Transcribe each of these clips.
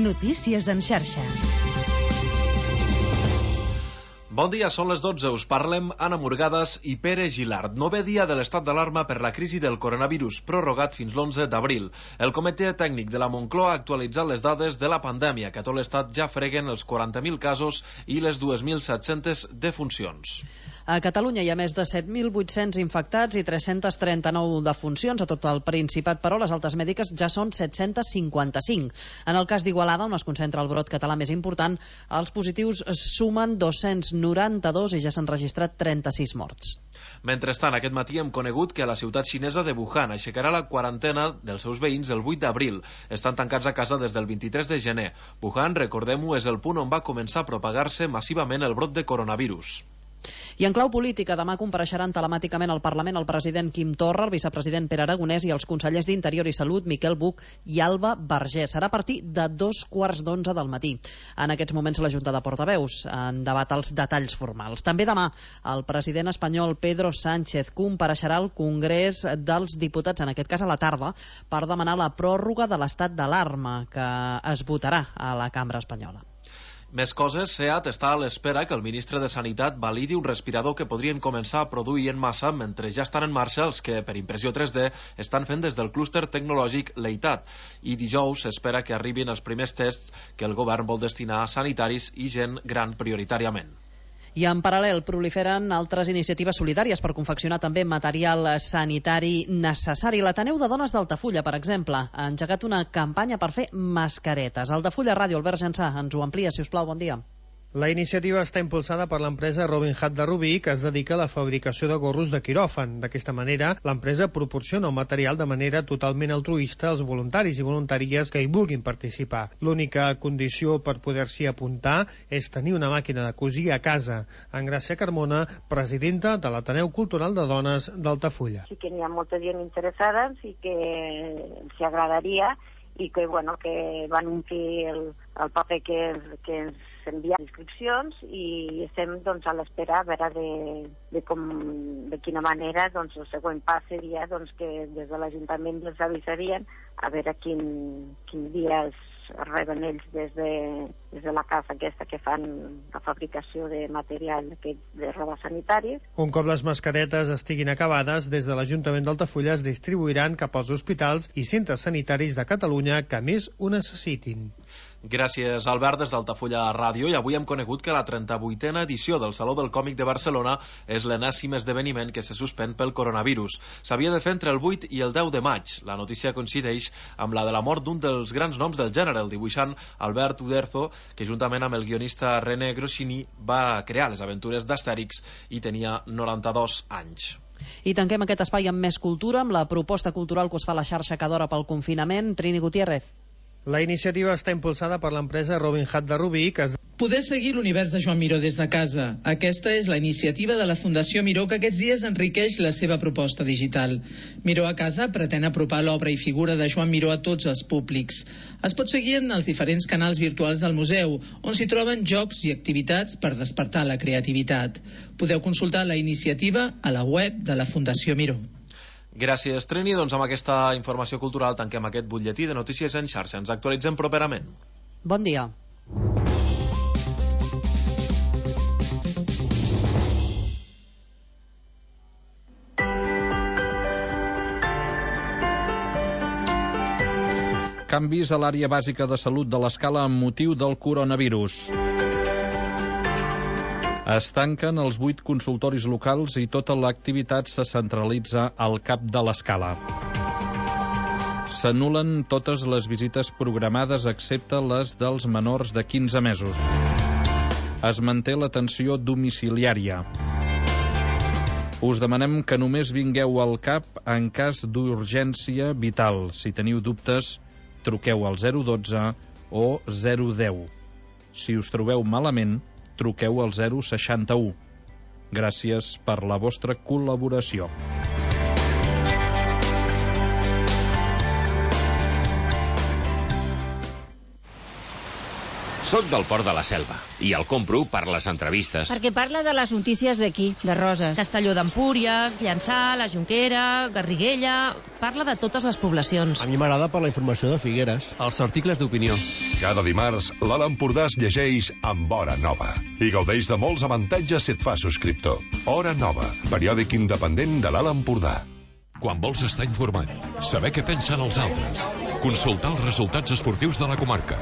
Notícies en xarxa. Bon dia, són les 12. Us parlem Anna Murgades i Pere Gilart. 9è dia de l'estat d'alarma per la crisi del coronavirus, prorrogat fins l'11 d'abril. El comitè tècnic de la Moncloa ha actualitzat les dades de la pandèmia, que a tot l'estat ja freguen els 40.000 casos i les 2.700 defuncions. A Catalunya hi ha més de 7.800 infectats i 339 defuncions a tot el Principat, però les altes mèdiques ja són 755. En el cas d'Igualada, on es concentra el brot català més important, els positius sumen 292 i ja s'han registrat 36 morts. Mentrestant, aquest matí hem conegut que la ciutat xinesa de Wuhan aixecarà la quarantena dels seus veïns el 8 d'abril. Estan tancats a casa des del 23 de gener. Wuhan, recordem-ho, és el punt on va començar a propagar-se massivament el brot de coronavirus. I en clau política, demà compareixeran telemàticament al Parlament el president Quim Torra, el vicepresident Pere Aragonès i els consellers d'Interior i Salut Miquel Buch i Alba Vergés. Serà a partir de 2:15 del matí. En aquests moments la Junta de Portaveus en debat els detalls formals. També demà el president espanyol Pedro Sánchez compareixerà al Congrés dels Diputats, en aquest cas a la tarda, per demanar la pròrroga de l'estat d'alarma que es votarà a la cambra espanyola. Més coses, SEAT està a l'espera que el ministre de Sanitat validi un respirador que podrien començar a produir en massa mentre ja estan en marxa els que, per impressió 3D, estan fent des del clúster tecnològic Leitat. I dijous s'espera que arribin els primers tests que el govern vol destinar a sanitaris i gent gran prioritàriament. I en paral·lel proliferen altres iniciatives solidàries per confeccionar també material sanitari necessari. L'Ateneu de Dones d'Altafulla, per exemple, ha engegat una campanya per fer mascaretes. Altafulla Ràdio, Albert Jansà, ens ho amplia, si us plau, bon dia. La iniciativa està impulsada per l'empresa Robin Hood de Rubí, que es dedica a la fabricació de gorros de quiròfan. D'aquesta manera, l'empresa proporciona el material de manera totalment altruista als voluntaris i voluntàries que hi vulguin participar. L'única condició per poder-s'hi apuntar és tenir una màquina de cosir a casa. En Gràcia Carmona, presidenta de l'Ateneu Cultural de Dones d'Altafulla. Sí que n'hi ha molta gent interessada, sí que els agradaria i que, bueno, que van omplir el paper que ens envia inscripcions i estem doncs, a l'espera a veure de quina manera doncs, el següent pas seria doncs, que des de l'Ajuntament els avisarien a veure quin dia es reben ells des de la casa aquesta que fan la fabricació de material de roba sanitari. Un cop les mascaretes estiguin acabades, des de l'Ajuntament d'Altafulla es distribuiran cap als hospitals i centres sanitaris de Catalunya que més ho necessitin. Gràcies, Albert, des d'Altafulla Ràdio. I avui hem conegut que la 38a edició del Saló del Còmic de Barcelona és l'enèsim esdeveniment que se suspèn pel coronavirus. S'havia de fer entre el 8 i el 10 de maig. La notícia coincideix amb la de la mort d'un dels grans noms del gènere, el dibuixant Albert Uderzo, que juntament amb el guionista René Goscinny va crear les aventures d'Astèrix i tenia 92 anys. I tanquem aquest espai amb més cultura, amb la proposta cultural que us fa la xarxa Cadora pel confinament. Trini Gutiérrez. La iniciativa està impulsada per l'empresa Robin Hood de Rubí, que Poder seguir l'univers de Joan Miró des de casa. Aquesta és la iniciativa de la Fundació Miró que aquests dies enriqueix la seva proposta digital. Miró a casa pretén apropar l'obra i figura de Joan Miró a tots els públics. Es pot seguir en els diferents canals virtuals del museu, on s'hi troben jocs i activitats per despertar la creativitat. Podeu consultar la iniciativa a la web de la Fundació Miró. Gràcies, Trini. Doncs amb aquesta informació cultural tanquem aquest butlletí de notícies en xarxa. Ens actualitzem properament. Bon dia. Canvis a l'àrea bàsica de salut de l'Escala amb motiu del coronavirus. Es tanquen els 8 consultoris locals i tota l'activitat se centralitza al cap de l'Escala. S'anulen totes les visites programades excepte les dels menors de 15 mesos. Es manté l'atenció domiciliària. Us demanem que només vingueu al CAP en cas d'urgència vital. Si teniu dubtes, truqueu al 012 o 010. Si us trobeu malament, truqueu al 061. Gràcies per la vostra col·laboració. Soc del Port de la Selva i el compro per les entrevistes. Perquè parla de les notícies d'aquí, de Roses. Castelló d'Empúries, Llançà, la Jonquera, Garriguella... Parla de totes les poblacions. A mi m'agrada per la informació de Figueres. Els articles d'opinió. Cada dimarts, l'Alt Empordà es llegeix amb Hora Nova i gaudeix de molts avantatges si et fa subscriptor. Hora Nova, periòdic independent de l'Alt Empordà. Quan vols estar informat, saber què pensen els altres, consultar els resultats esportius de la comarca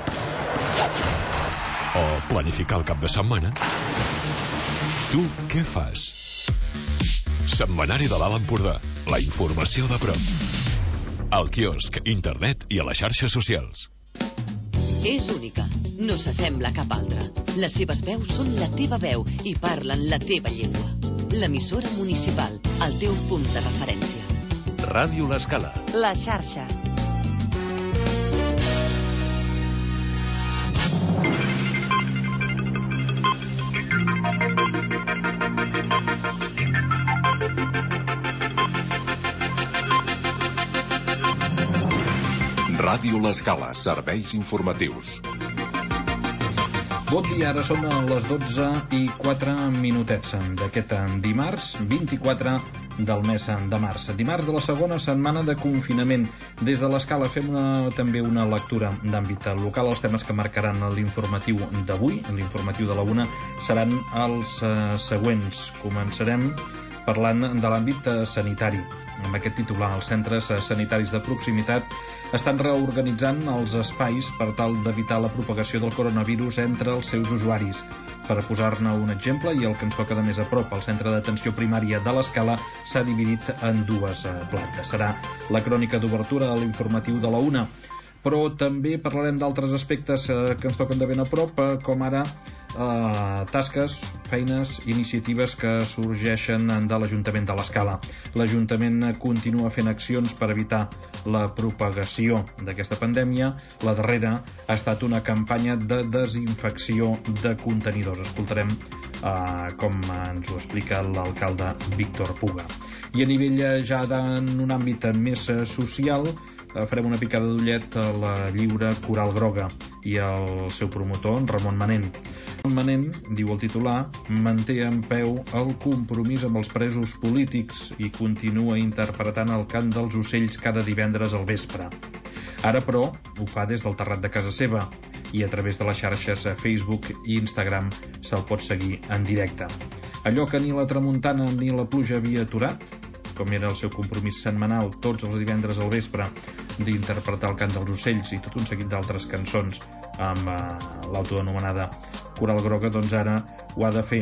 o planificar el cap de setmana, tu què fas? Setmanari de l'Alt Empordà, la informació de prop. Al quiosc, internet i a les xarxes socials. És única, no s'assembla a cap altra. Les seves veus són la teva veu i parlen la teva llengua. L'emissora municipal, el teu punt de referència. Ràdio L'Escala. La xarxa. Ràdio L'Escala, serveis informatius. Bon dia, ara són les 12:04 d'aquest dimarts 24 del mes de març. Dimarts de la segona setmana de confinament. Des de l'Escala fem també una lectura d'àmbit local. Els temes que marcaran l'informatiu d'avui, l'informatiu de la 1, seran els següents. Començarem parlant de l'àmbit sanitari. Amb aquest titular, els centres sanitaris de proximitat estan reorganitzant els espais per tal d'evitar la propagació del coronavirus entre els seus usuaris. Per posar-ne un exemple, i el que ens toca de més a prop, el centre d'atenció primària de l'Escala s'ha dividit en dues plantes. Serà la crònica d'obertura de l'informatiu de la 1. Però també parlarem d'altres aspectes que ens toquen de ben a prop, com ara tasques, feines, iniciatives que sorgeixen de l'Ajuntament de l'Escala. L'Ajuntament continua fent accions per evitar la propagació d'aquesta pandèmia. La darrera ha estat una campanya de desinfecció de contenidors. Escoltarem com ens ho explica l'alcalde Víctor Puga. I a nivell ja en un àmbit més social, farem una picada d'ullet a la Lliure Coral Groga i el seu promotor, Ramon Manent. Manent, diu el titular, manté en peu el compromís amb els presos polítics i continua interpretant el cant dels ocells cada divendres al vespre. Ara, però, ho fa des del terrat de casa seva i a través de les xarxes Facebook i Instagram se'l pot seguir en directe. Allò que ni la tramuntana ni la pluja havia aturat, com era el seu compromís setmanal tots els divendres al vespre d'interpretar el cant dels ocells i tot un seguit d'altres cançons amb l'autodenomenada Coral Groga, doncs ara ho ha de fer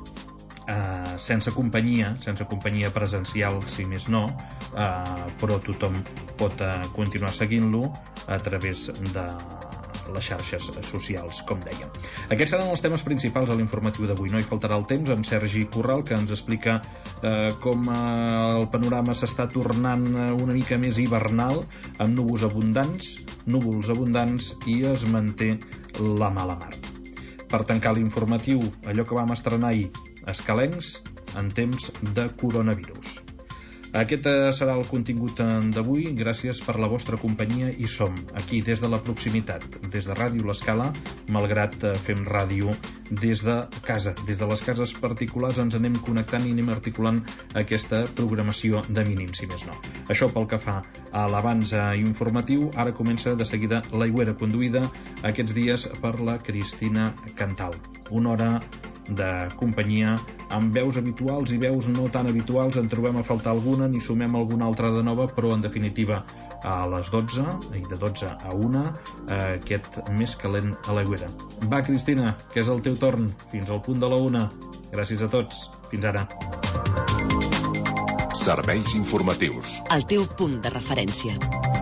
sense companyia presencial, si més no, però tothom pot continuar seguint-lo a través de les xarxes socials, com dèiem. Aquests seran els temes principals a l'informatiu d'avui. No hi faltarà el temps amb Sergi Corral, que ens explica com el panorama s'està tornant una mica més hivernal, amb núvols abundants i es manté la mala mar. Per tancar l'informatiu, allò que vam estrenar ahir, escalencs en temps de coronavirus. Aquest serà el contingut d'avui. Gràcies per la vostra companyia i som aquí des de la proximitat, des de Ràdio L'Escala, malgrat fem ràdio des de casa. Des de les cases particulars ens anem connectant i anem articulant aquesta programació de mínim, si més no. Això pel que fa a l'abans informatiu. Ara comença de seguida l'Aigüera, conduïda aquests dies per la Cristina Cantal. Una hora de companyia amb veus habituals i veus no tan habituals. En trobem a faltar alguna, n'hi sumem alguna altra de nova, però en definitiva a les 12 i de 12 a 1 aquest més calent a l'Aigüera. Va, Cristina, que és el teu torn, fins al punt de la 1. Gràcies a tots, fins ara. Serveis informatius. El teu punt de referència.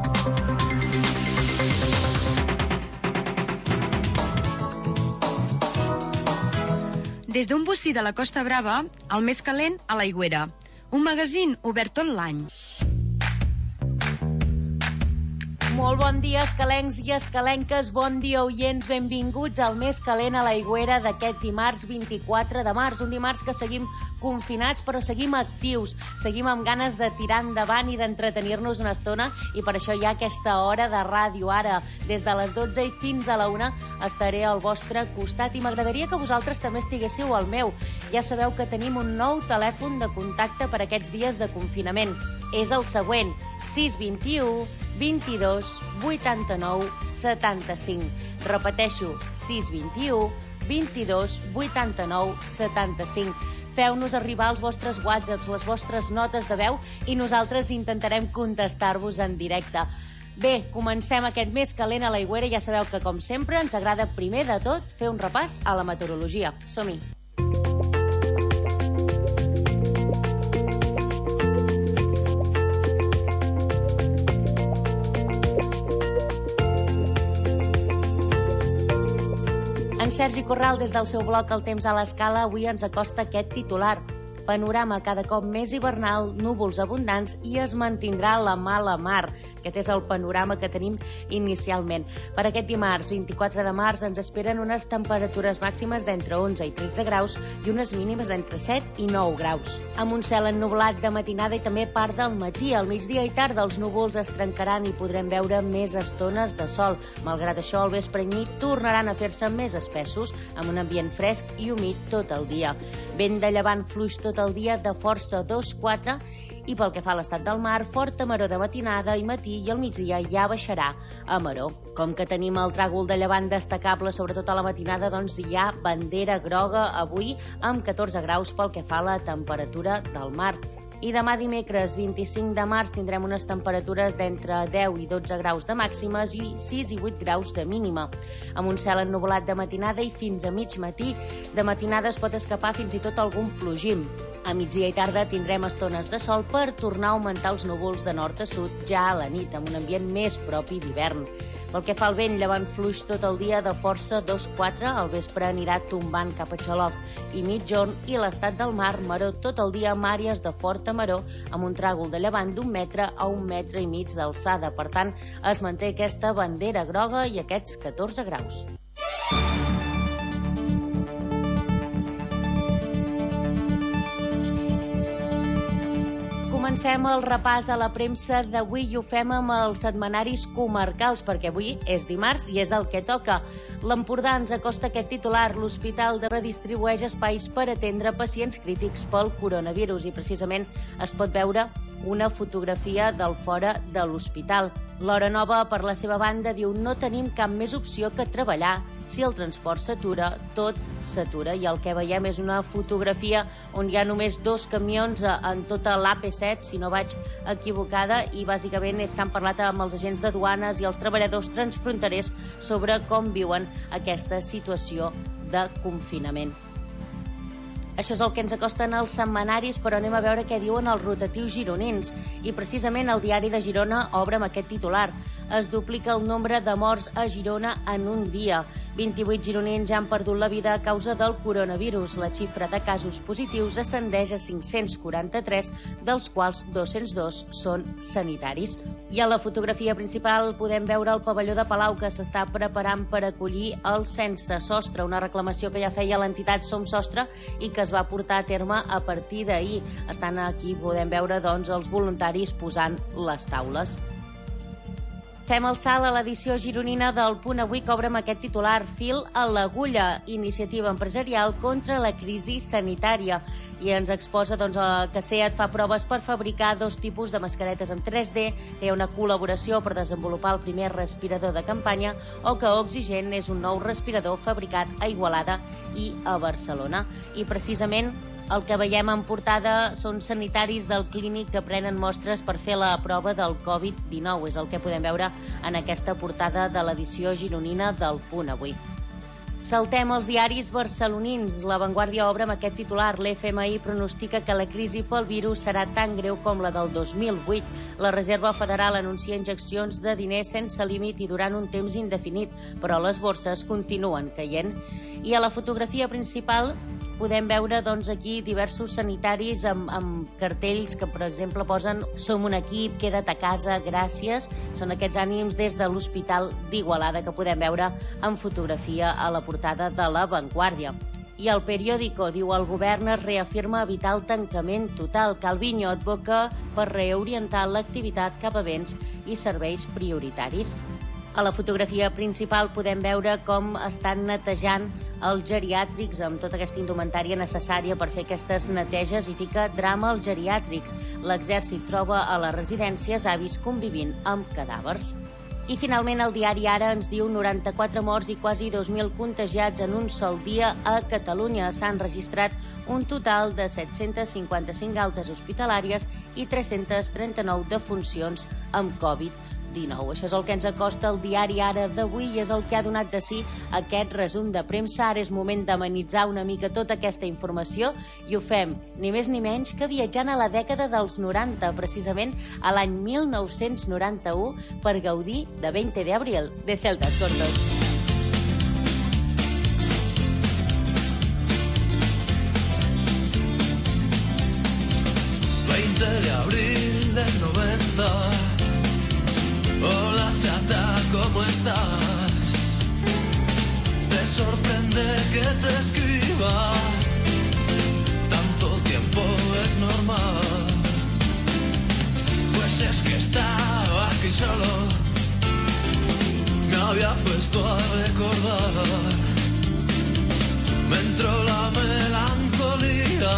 Des d'un bocí de la Costa Brava, el més calent a l'Aigüera. Un magazín obert tot l'any. Molt bon dia, escalencs i escalenques, bon dia, oients, benvinguts al Més Calent a l'Aigüera d'aquest dimarts 24 de març, un dimarts que seguim confinats però seguim actius, seguim amb ganes de tirar endavant i d'entretenir-nos una estona i per això hi ha aquesta hora de ràdio. Ara, des de les 12 i fins a la 1 estaré al vostre costat i m'agradaria que vosaltres també estiguéssiu al meu. Ja sabeu que tenim un nou telèfon de contacte per aquests dies de confinament. És el següent, 621 22 89 75. Repeteixo, 621 22 89 75. Feu-nos arribar els vostres whatsapps, les vostres notes de veu i nosaltres intentarem contestar-vos en directe. Bé, comencem aquest Més Calent a l'Aigüera. Ja sabeu que, com sempre, ens agrada primer de tot fer un repàs a la meteorologia. Som-hi! En Sergi Corral, des del seu blog El temps a l'escala, avui ens acosta aquest titular. Panorama cada cop més hivernal, núvols abundants i es mantindrà la mala mar. Aquest és el panorama que tenim inicialment. Per aquest dimarts, 24 de març, ens esperen unes temperatures màximes d'entre 11 i 13 graus i unes mínimes d'entre 7 i 9 graus. Amb un cel ennublat de matinada i també part del matí, al migdia i tard els núvols es trencaran i podrem veure més estones de sol. Malgrat això, al vespre i nit tornaran a fer-se més espessos, amb un ambient fresc i humit tot el dia. Vent de llevant fluix tot el dia de força 2-4 i pel que fa a l'estat del mar, forta maror de matinada i matí i al migdia ja baixarà a maror. Com que tenim el tràgol de llevant destacable, sobretot a la matinada, doncs hi ha bandera groga avui amb 14 graus pel que fa a la temperatura del mar. I demà dimecres, 25 de març, tindrem unes temperatures d'entre 10 i 12 graus de màximes i 6 i 8 graus de mínima. Amb un cel ennuvolat de matinada i fins a mig matí. De matinada es pot escapar fins i tot algun plogim. A migdia i tarda tindrem estones de sol per tornar a augmentar els núvols de nord a sud ja a la nit, amb un ambient més propi d'hivern. Pel que fa al vent, llevant fluix tot el dia de força 2-4, al vespre anirà tombant cap a Xaloc i mitjorn i l'estat del mar, maror tot el dia amb àrees de forta maror amb un tràgol de llevant d'1 metre a 1 metre i mig d'alçada. Per tant, es manté aquesta bandera groga i aquests 14 graus. Comencem el repàs a la premsa d'avui i ho fem amb els setmanaris comarcals, perquè avui és dimarts i és el que toca. L'Empordà ens acosta aquest titular. L'Hospital de redistribueix espais per atendre pacients crítics pel coronavirus i precisament es pot veure una fotografia del fora de l'hospital. L'Hora Nova, per la seva banda, diu: no tenim cap més opció que treballar. Si el transport s'atura, tot s'atura. I el que veiem és una fotografia on hi ha només 2 camions en tota l'AP7, si no vaig equivocada, i bàsicament és que han parlat amb els agents de duanes i els treballadors transfronterers sobre com viuen aquesta situació de confinament. Això és el que ens acosten els setmanaris, però anem a veure què diuen els rotatius gironins. I precisament el Diari de Girona obre amb aquest titular. Es duplica el nombre de morts a Girona en un dia. 28 gironins ja han perdut la vida a causa del coronavirus. La xifra de casos positius ascendeix a 543, dels quals 202 són sanitaris. I a la fotografia principal podem veure el pavelló de Palau, que s'està preparant per acollir el Sense Sostre, una reclamació que ja feia l'entitat Som Sostre i que es va portar a terme a partir d'ahir. Estan aquí, podem veure, doncs, els voluntaris posant les taules. Fem el salt a l'edició gironina del Punt Avui, que obre amb aquest titular: fil a l'agulla, iniciativa empresarial contra la crisi sanitària. I ens exposa que SEAT fa proves per fabricar 2 tipus de mascaretes en 3D, que hi ha una col·laboració per desenvolupar el primer respirador de campanya, o que Oxygen és un nou respirador fabricat a Igualada i a Barcelona. I precisament el que veiem en portada són sanitaris del clínic que prenen mostres per fer la prova del Covid-19. És el que podem veure en aquesta portada de l'edició gironina del Punt Avui. Saltem els diaris barcelonins. La Vanguardia obre amb aquest titular. L'FMI pronostica que la crisi pel virus serà tan greu com la del 2008. La Reserva Federal anuncia injeccions de diners sense límit i durant un temps indefinit, però les borses continuen caient. I a la fotografia principal podem veure aquí diversos sanitaris amb cartells que, per exemple, posen "Som un equip, queda't a casa, gràcies". Són aquests ànims des de l'Hospital d'Igualada que podem veure en fotografia a la portada de La Vanguardia. I el periòdico diu: el govern es reafirma evitar el tancament total. Calviño advoca per reorientar l'activitat cap a béns i serveis prioritaris. A la fotografia principal podem veure com estan netejant els geriàtrics amb tota aquesta indumentària necessària per fer aquestes neteges i fica drama als geriàtrics. L'exèrcit troba a les residències avis convivint amb cadàvers. I finalment el diari Ara ens diu 94 morts i quasi 2.000 contagiats en un sol dia a Catalunya. S'han registrat un total de 755 altes hospitalàries i 339 defuncions amb Covid-19. Això és el que ens acosta el diari Ara d'avui i és el que ha donat de si aquest resum de premsa. Ara és moment d'amenitzar una mica tota aquesta informació i ho fem ni més ni menys que viatjant a la dècada dels 90, precisament a l'any 1991, per gaudir de 20 de abril de Celtas Cortos. De abril del 90. Hola chata, ¿cómo estás? Te sorprende que te escriba. Tanto tiempo es normal. Pues es que estaba aquí solo. Me había puesto a recordar. Me entró la melancolía.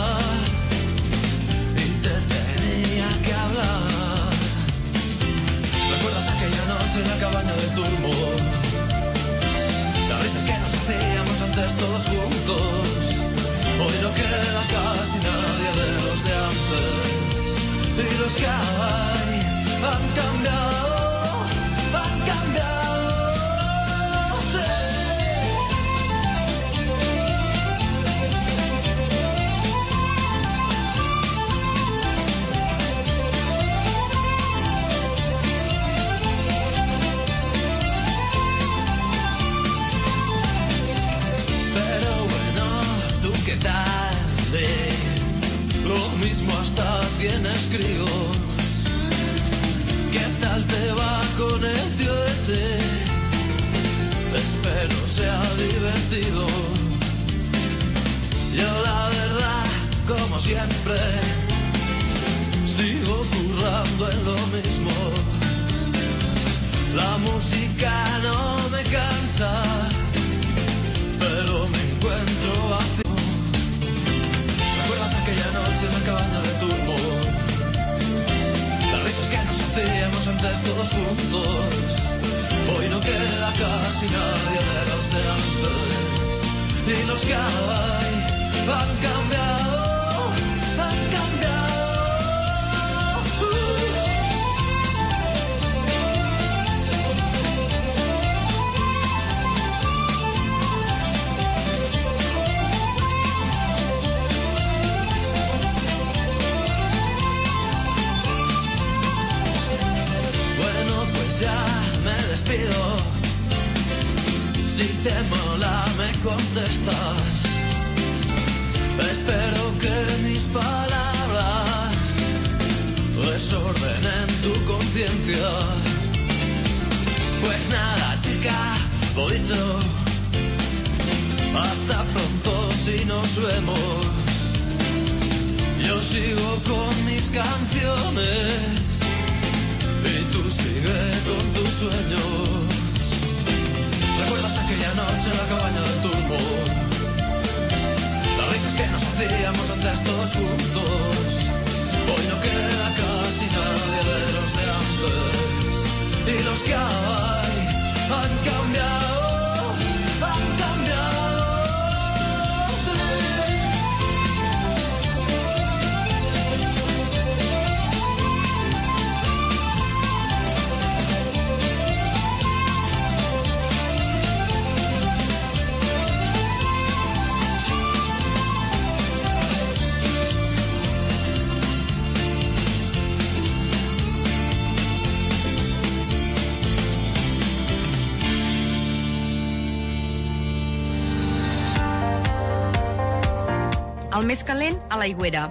Que hablar. ¿Recuerdas aquella noche en la cabaña de Turmo? Las risas que nos hacíamos antes todos juntos. Hoy no queda casi nadie de los de antes. Y los que hay han cambiado, han cambiado. Sí. Lo mismo hasta tienes críos. ¿Qué tal te va con el tío ese? Espero sea divertido. Yo la verdad, como siempre, sigo currando en lo mismo. La música no me cansa, pero me encuentro vacío. ¿Recuerdas aquella noche en la cabaña de Turmo? Las risas que nos hacíamos antes todos juntos. Hoy no queda casi nadie de los de antes. Y los que hay han cambiado, han cambiado. Si te mola me contestas. Espero que mis palabras desordenen tu conciencia. Pues nada, chica, lo dicho. Hasta pronto si nos vemos. Yo sigo con mis canciones y tú sigue con tus sueños. ¿Recuerdas aquella noche en la cabaña del Turbo? Las risas que nos hacíamos antes todos juntos. Hoy no queda casi nadie de los de antes. Y los que hay han cambiado, han cambiado. el més calent a l'Aigüera.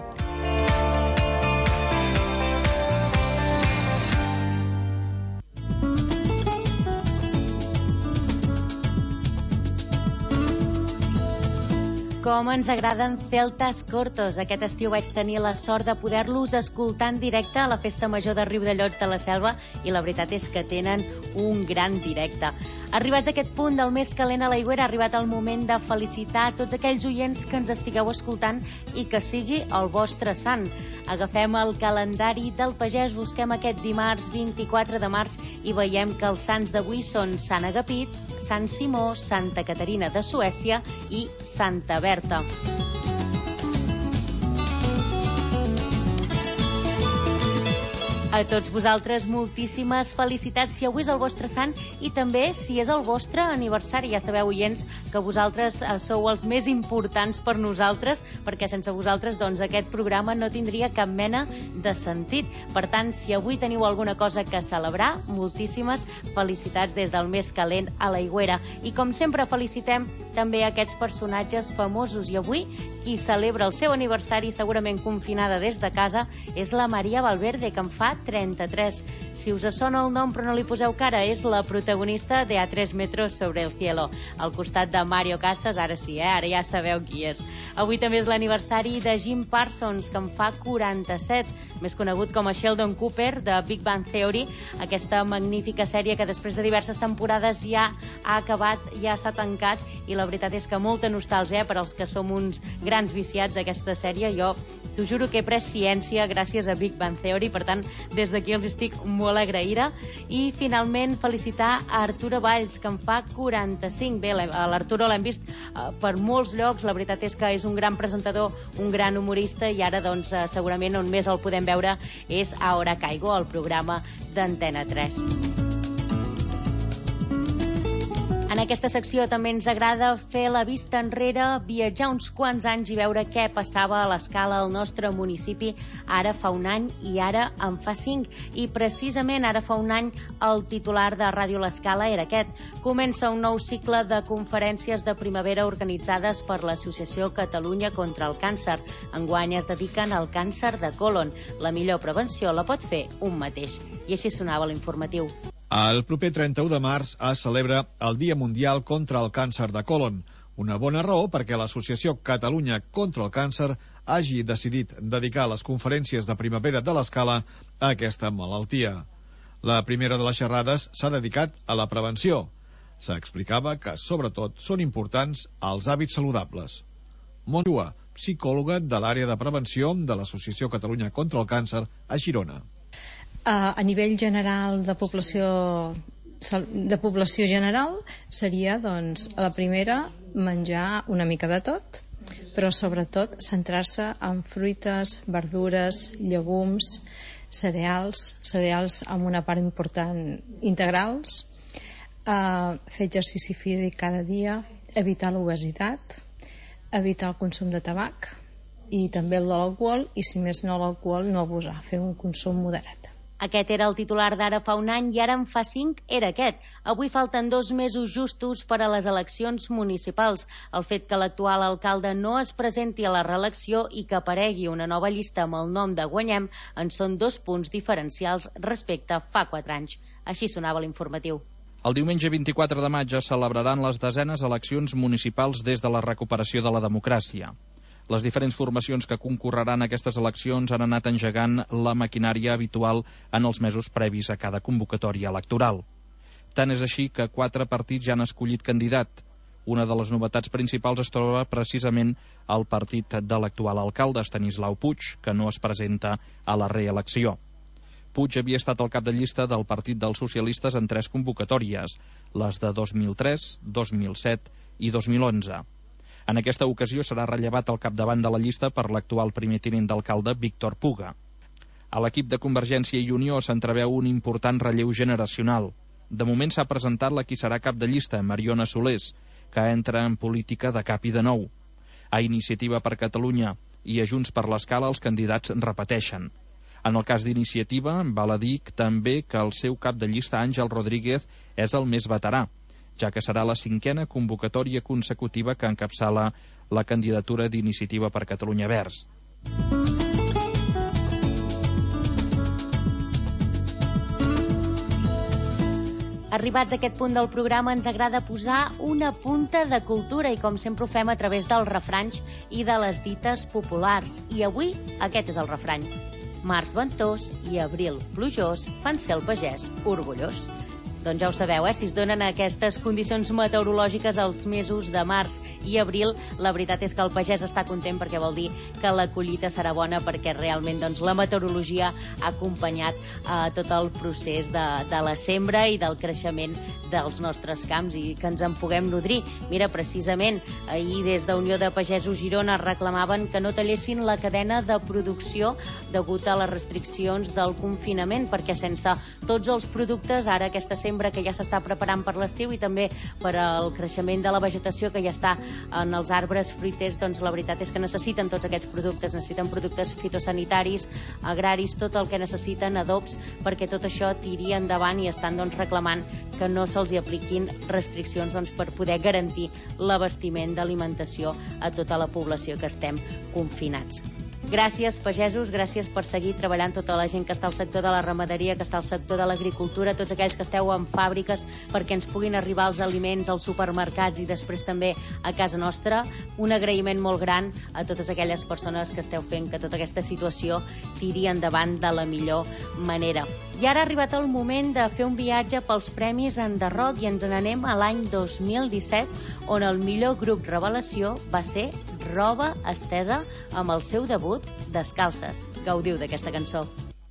Com ens agraden celtas cortos. Aquest estiu vaig tenir la sort de poder-los escoltar en directe a la Festa Major de Riudellots de la Selva i la veritat és que tenen un gran directe. Arribats a aquest punt del més calent a l'Aigüera, ha arribat el moment de felicitar tots aquells oients que ens estigueu escoltant i que sigui el vostre sant. Agafem el calendari del pagès, busquem aquest dimarts 24 de març i veiem que els sants d'avui són Sant Agapit, Sant Simó, Santa Caterina de Suècia i Santa Berta. A tots vosaltres, moltíssimes felicitats si avui és el vostre sant i també si és el vostre aniversari. Ja sabeu, oients, que vosaltres sou els més importants per nosaltres, perquè sense vosaltres doncs, aquest programa no tindria cap mena de sentit. Per tant, si avui teniu alguna cosa que celebrar, moltíssimes felicitats des del més calent a l'Aigüera. I com sempre felicitem també aquests personatges famosos. I avui, qui celebra el seu aniversari, segurament confinada des de casa, és la Maria Valverde, que en fa 33. Si us sona el nom però no li poseu cara, és la protagonista de A 3 metros sobre el cielo, al costat de Mario Casas. Ara sí, ara ja sabeu qui és. Avui també és l'aniversari de Jim Parsons, que en fa 47, més conegut com a Sheldon Cooper de Big Bang Theory, aquesta magnífica sèrie que després de diverses temporades ja ha acabat, ja s'ha tancat, i la veritat és que molta nostàlgia per als que som uns grans viciats d'aquesta sèrie. Jo t'ho juro que he pres ciència gràcies a Big Bang Theory, per tant, des d'aquí els estic molt agraïda. I finalment felicitar a Arturo Valls, que en fa 45. Bé, l'Arturo l'hem vist per molts llocs, la veritat és que és un gran presentador, un gran humorista, i ara doncs segurament on més el podem veure és a Hora Caigo, el programa d'Antena 3. En aquesta secció també ens agrada fer la vista enrere, viatjar uns quants anys i veure què passava a l'escala al nostre municipi ara fa un any i ara en fa 5. I precisament ara fa un any el titular de Ràdio L'Escala era aquest. Comença un nou cicle de conferències de primavera organitzades per l'Associació Catalunya contra el Càncer. Enguany es dediquen al càncer de còlon. La millor prevenció la pot fer un mateix. I així sonava l'informatiu. El proper 31 de març es celebra el Dia Mundial contra el Càncer de Còlon. Una bona raó perquè l'Associació Catalunya contra el Càncer hagi decidit dedicar les conferències de primavera de l'Escala a aquesta malaltia. La primera de les xerrades s'ha dedicat a la prevenció. S'explicava que, sobretot, són importants els hàbits saludables. Montjua, psicòloga de l'àrea de prevenció de l'Associació Catalunya contra el Càncer a Girona. A nivell general de població general seria, doncs, la primera, menjar una mica de tot, però sobretot centrar-se en fruites, verdures, llegums, cereals amb una part important integrals, fer exercici físic cada dia, evitar l'obesitat, evitar el consum de tabac i també el de l'alcohol, i si més no l'alcohol, no abusar, fer un consum moderat. Aquest era el titular d'ara fa un any i ara en fa 5 era aquest. Avui falten 2 mesos justos per a les eleccions municipals. El fet que l'actual alcalde no es presenti a la reelecció i que aparegui una nova llista amb el nom de Guanyem en són 2 punts diferencials respecte a fa 4 anys. Així sonava l'informatiu. El diumenge 24 de maig es celebraran les 10enes eleccions municipals des de la recuperació de la democràcia. Les diferents formacions que concorreran a aquestes eleccions han anat engegant la maquinària habitual en els mesos previs a cada convocatòria electoral. Tant és així que 4 partits ja han escollit candidat. Una de les novetats principals es troba precisament al partit de l'actual alcalde, Estanislau Puig, que no es presenta a la reelecció. Puig havia estat el cap de llista del Partit dels Socialistes en 3 convocatòries, les de 2003, 2007 i 2011. En aquesta ocasió serà rellevat al capdavant de la llista per l'actual primer tinent d'alcalde, Víctor Puga. A l'equip de Convergència i Unió s'entreveu un important relleu generacional. De moment s'ha presentat la qui serà cap de llista, Mariona Solés, que entra en política de cap i de nou. A Iniciativa per Catalunya i a Junts per l'Escala els candidats repeteixen. En el cas d'Iniciativa, val a dir també que el seu cap de llista, Àngel Rodríguez, és el més veterà. ja que serà la 5a convocatòria consecutiva que encapçala la candidatura d'Iniciativa per Catalunya Verds. Arribats a aquest punt del programa, ens agrada posar una punta de cultura i, com sempre, ho fem a través dels refranys i de les dites populars. I avui aquest és el refrany. Març ventós i abril plujós fan ser el pagès orgullós. Doncs ja ho sabeu, si es donen aquestes condicions meteorològiques als mesos de març i abril, la veritat és que el pagès està content perquè vol dir que la collita serà bona, perquè realment la meteorologia ha acompanyat tot el procés de la sembra i del creixement dels nostres camps i que ens en puguem nodrir. Mira, precisament, ahir des de Unió de Pagesos Girona reclamaven que no tallessin la cadena de producció degut a les restriccions del confinament, perquè sense tots els productes, ara aquesta sembra que ja s'està preparant per l'estiu i també per al creixement de la vegetació que ja està en els arbres fruiters, doncs la veritat és que necessiten tots aquests productes, necessiten productes fitosanitaris, agraris, tot el que necessiten, adobs, perquè tot això tiri endavant i estan reclamant que no se'ls hi apliquin restriccions per poder garantir l'abastiment d'alimentació a tota la població que estem confinats. Gràcies, pagesos, gràcies per seguir treballant, tota la gent que està al sector de la ramaderia, que està al sector de l'agricultura, tots aquells que esteu en fàbriques perquè ens puguin arribar els aliments als supermercats i després també a casa nostra. Un agraïment molt gran a totes aquelles persones que esteu fent que tota aquesta situació tiri endavant de la millor manera. I ara ha arribat el moment de fer un viatge pels Premis Enderroc i ens n'anem a l'any 2017, on el millor grup revelació va ser Roba Estesa amb el seu debut Descalces. Gaudiu d'aquesta cançó.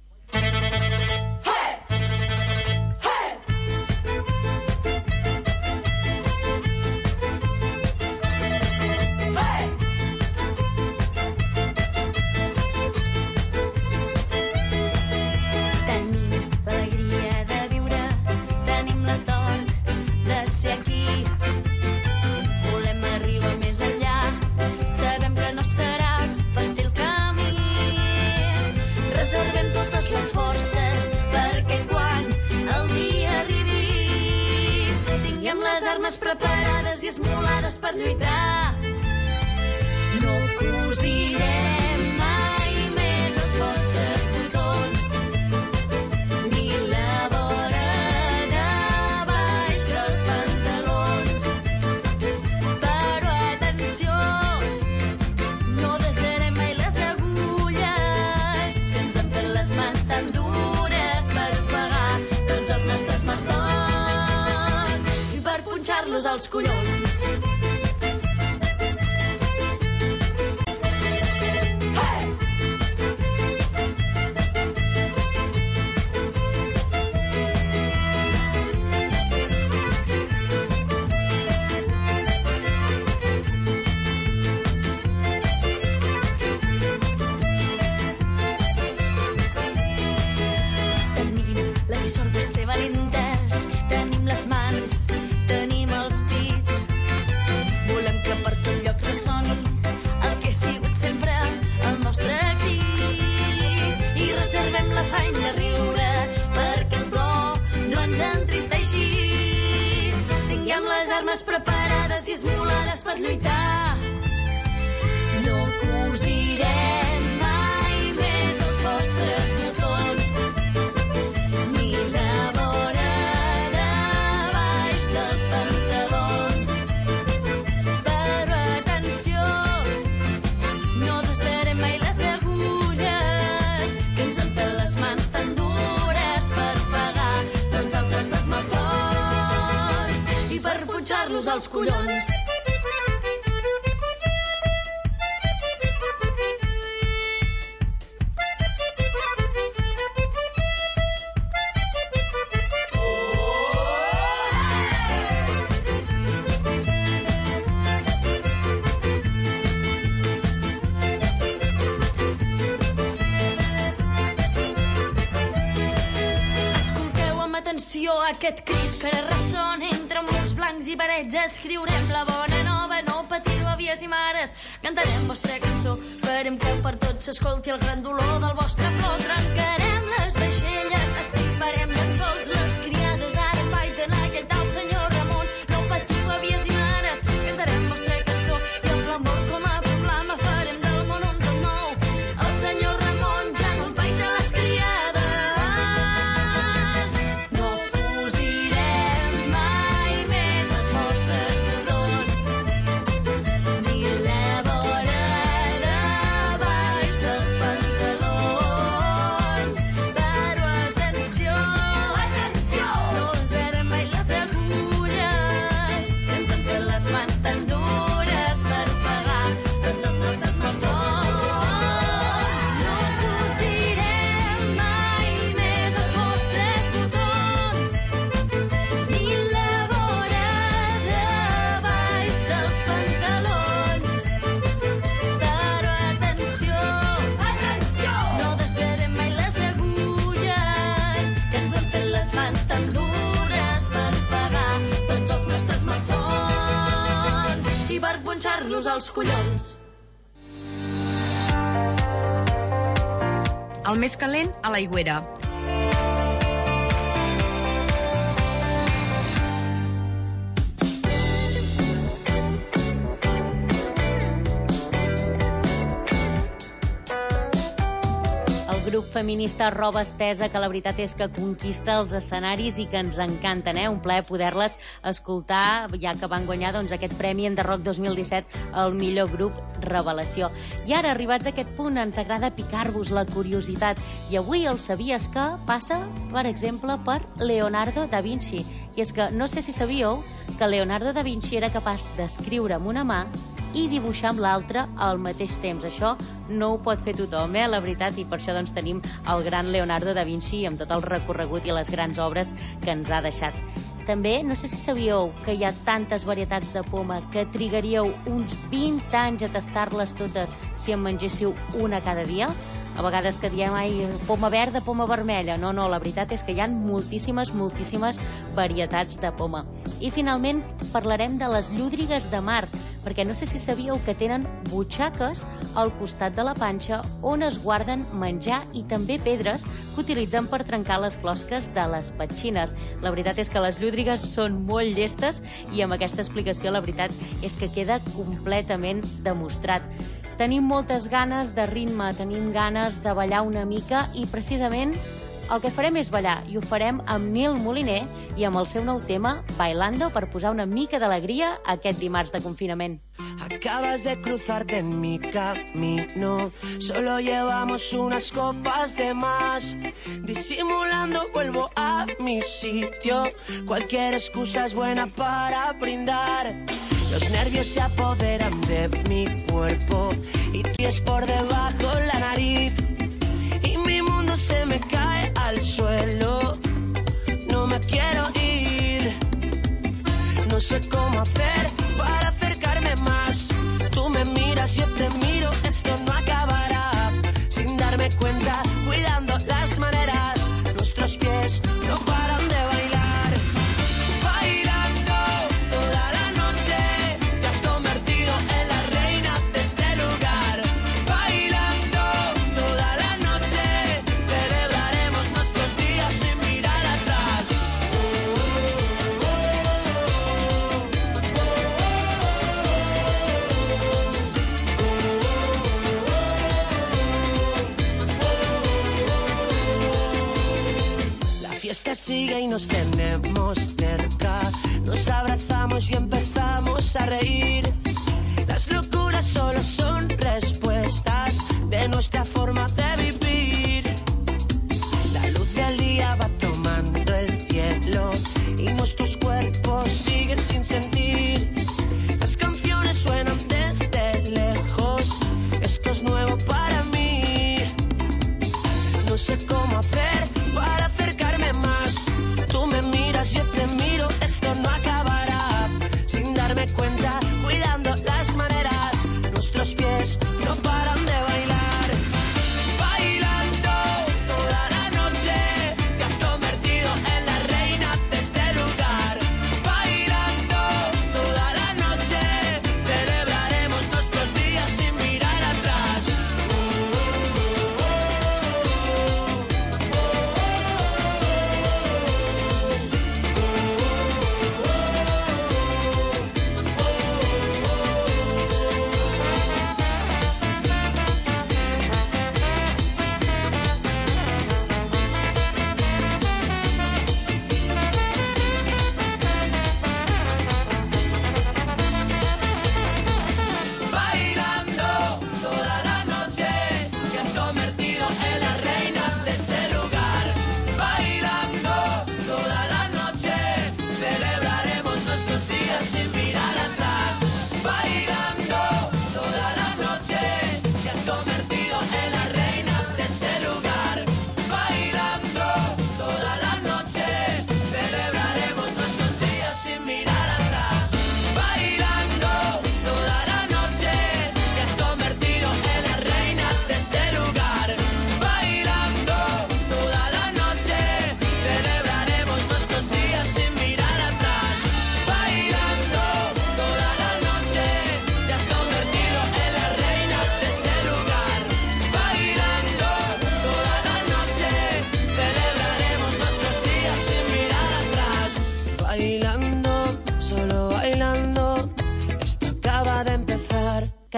Preparades i esmolades per lluitar. No cosirem mai més els vostres botons ni la vora de baix dels pantalons. Però atenció, no desarem mai les agulles que ens han fet les mans tan dures per ofegar tots els nostres malsons punxar-los als collons. Tenim la sort de ser valentes, tenim les mans, tenim els pits. Volem que per tot lloc ressoni el que ha sigut sempre el nostre crit. I reservem l'afany de riure perquè el plor no ens entristeixi. Tinguem les armes preparades i esmolades per lluitar. No cosirem mai més els vostres botons ni la vora de baix dels pantalons. Però atenció, no desarem mai les agulles que ens han fet les mans tan dures per pagar tots els nostres malsons i per punxar-los als collons. Aquest crit que ara ressona entre murs blancs i parets. Escriurem la bona nova, no patiu, àvies i mares. Cantarem vostra cançó, farem que per tots s'escolti el gran dolor del vostre plor. Trencarem les vaixelles, estiparem llençols. Les criades ara afaiten aquell tal senyor Ramon. No per punxar-los als collons. El més calent a l'aigüera. Grup feminista Roba Estesa, que la veritat és que conquista els escenaris i que ens encanten, un plaer poder-les escoltar, ja que van guanyar aquest Premi Enderrock 2017 al millor grup revelació. I ara, arribats a aquest punt, ens agrada picar-vos la curiositat. I avui el sabies que passa, per exemple, per Leonardo da Vinci. I és que no sé si sabíeu que Leonardo da Vinci era capaç d'escriure amb una mà i dibuixar amb l'altra al mateix temps. Això no ho pot fer tothom, la veritat, i per això tenim el gran Leonardo da Vinci amb tot el recorregut i les grans obres que ens ha deixat. També, no sé si sabíeu que hi ha tantes varietats de poma que trigaríeu uns 20 anys a tastar-les totes si en mengéssiu una cada dia. A vegades que diem, poma verda, poma vermella. No, la veritat és que hi ha moltíssimes varietats de poma. I finalment parlarem de les llúdrigues de mar, perquè no sé si sabíeu que tenen butxaques al costat de la panxa on es guarden menjar i també pedres que utilitzen per trencar les closques de les petxines. La veritat és que les llúdrigues són molt llestes i amb aquesta explicació la veritat és que queda completament demostrat. Tenim moltes ganes de ritme, tenim ganes de ballar una mica i precisament el que farem és ballar i ho farem amb Nil Moliner i amb el seu nou tema Bailando per posar una mica d'alegria aquest dimarts de confinament. Acabas de cruzarte en mi camino, solo llevamos unas copas de más. Disimulando vuelvo a mi sitio, cualquier excusa es buena para brindar. Los nervios se apoderan de mi cuerpo y pies por debajo la nariz. Y mi mundo se me cae al suelo, no me quiero ir. No sé cómo hacer para acercarme más. Tú me miras, yo te miro, esto no acabará. Sin darme cuenta, cuidando las maneras, nuestros pies no paran de bailar. Bailando toda la noche, te has convertido en la reina de este lugar. Bailando toda la noche, celebraremos nuestros días sin mirar atrás. La fiesta sigue y nos tenemos cerca, nos abrazamos y empezamos a reír. Las locuras solo son respuestas de nuestra forma de vivir. La luz del día va tomando el cielo y nuestros cuerpos siguen sin sentir. Las canciones suenan desde lejos, esto es nuevo para mí. No sé cómo hacer para acercarme más. Tú me miras, yo te miro, esto no acabará. Sin darme cuenta, cuidando las maneras, nuestros pies no paran de bailar.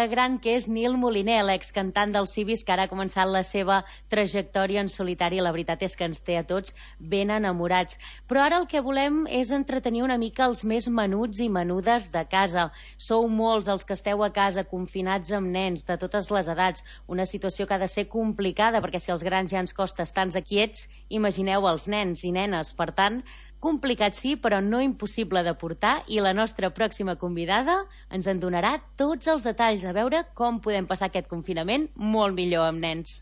de gran, que és Nil Moliner, l'excantant dels Civis, que ara ha començat la seva trajectòria en solitari. La veritat és que ens té a tots ben enamorats. Però ara el que volem és entretenir una mica els més menuts i menudes de casa. Sou molts els que esteu a casa confinats amb nens de totes les edats, una situació que ha de ser complicada, perquè si als grans ja ens costa estar quiets, imagineu els nens i nenes. Per tant, complicat sí, però no impossible de portar, i la nostra pròxima convidada ens en donarà tots els detalls, a veure com podem passar aquest confinament molt millor amb nens.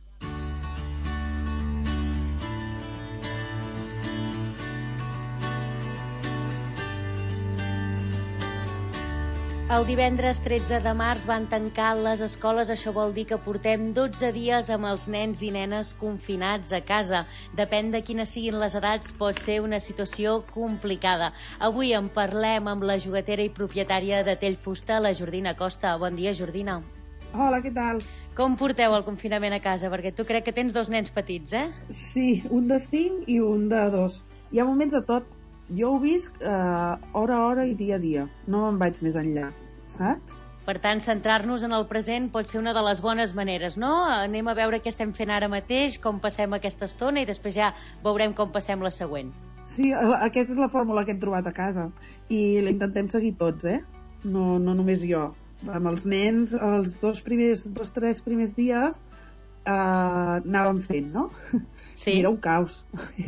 El divendres 13 de març van tancar les escoles, això vol dir que portem 12 dies amb els nens i nenes confinats a casa. Depèn de quines siguin les edats, pot ser una situació complicada. Avui en parlem amb la juguetera i propietària de Tell Fusta, la Jordina Costa. Bon dia, Jordina. Hola, què tal? Com porteu el confinament a casa? Perquè tu crec que tens 2 nens petits, eh? Sí, un de 5 i un de 2. Hi ha moments de tot. Jo ho visc hora a hora i dia a dia. No em vaig més enllà, saps? Per tant, centrar-nos en el present pot ser una de les bones maneres, no? Anem a veure què estem fent ara mateix, com passem aquesta estona i després ja veurem com passem la següent. Sí, aquesta és la fórmula que hem trobat a casa i la intentem seguir tots, No només jo. Amb els nens, els 2-3 primers dies anàvem fent, no? Sí. I era un caos,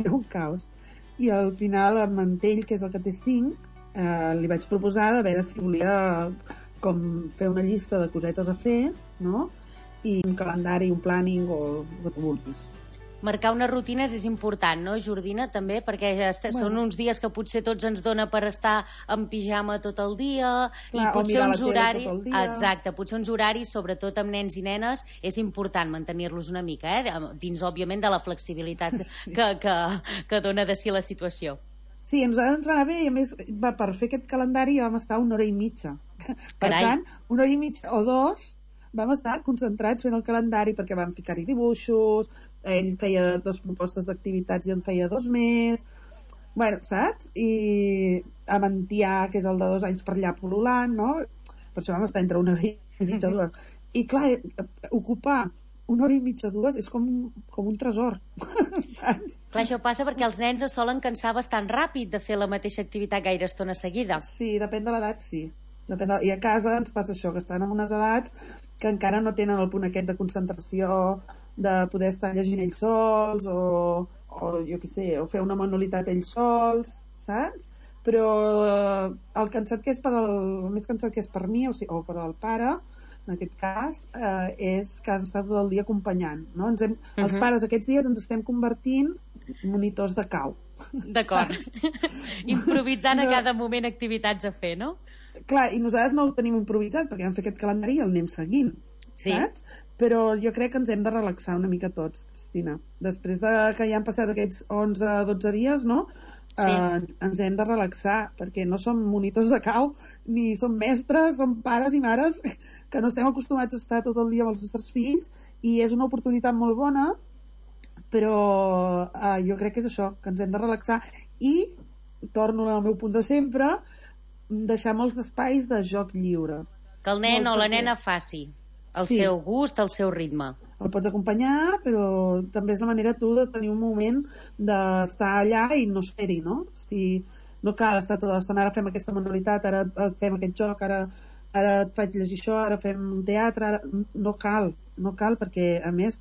I al final el Mantell, que és el que té 5, li vaig proposar de veure si volia com fer una llista de cosetes a fer, no? I un calendari, un planning o el que vulguis. Marcar unes rutines és important, no, Jordina, també? Perquè són uns dies que potser tots ens dona per estar en pijama tot el dia. Clar, i potser o mirar uns la tele horaris, tot el dia. Exacte, potser uns horaris, sobretot amb nens i nenes, és important mantenir-los una mica, dins, òbviament, de la flexibilitat que dona de si la situació. Sí, a nosaltres ens va anar bé i a més per fer aquest calendari vam estar 1 hora i mitja. Per tant, 1 hora i mitja o 2 vam estar concentrats fent el calendari perquè vam ficar-hi dibuixos, ell feia 2 propostes d'activitats i en feia 2 més, bueno, saps? I a Mantià, que és el de 2 anys per allà pol·lulant, no? Per això vam estar entre 1 hora i mitja, 2. I clar, ocupar 1 hora i mitja, 2 és com un tresor, saps? Clar, això passa perquè els nens es solen cansar bastant ràpid de fer la mateixa activitat gaire estona seguida. Sí, depèn de l'edat, sí. I a casa ens passa això, que estan en unes edats que encara no tenen el punt aquest de concentració, de poder estar llegint ells sols, o jo què sé, o fer una manualitat ells sols, saps? Però el cansat que és el més cansat que és per mi, o per al pare, en aquest cas, és que has estat tot el dia acompanyant, no? Els pares aquests dies ens estem convertint monitors de cau. D'acord. Improvisant a cada moment activitats a fer, no? Clar, i nosaltres no ho tenim improvisat perquè vam fer aquest calendari i el anem seguint, saps? Però jo crec que ens hem de relaxar una mica tots, Cristina. Després que ja han passat aquests 11-12 dies, no? Sí. Ens hem de relaxar perquè no som monitors de cau ni som mestres, som pares i mares que no estem acostumats a estar tot el dia amb els nostres fills i és una oportunitat molt bona, però jo crec que és això, que ens hem de relaxar i torno al meu punt de sempre, deixar molts espais de joc lliure. Que el nen o la nena faci el seu gust, el seu ritme. El pots acompanyar, però també és la manera tu de tenir un moment d'estar allà i no ser-hi, no? Si no cal estar tota l'estona, ara fem aquesta manualitat, ara fem aquest joc, ara et faig llegir això, ara fem un teatre, no cal, perquè a més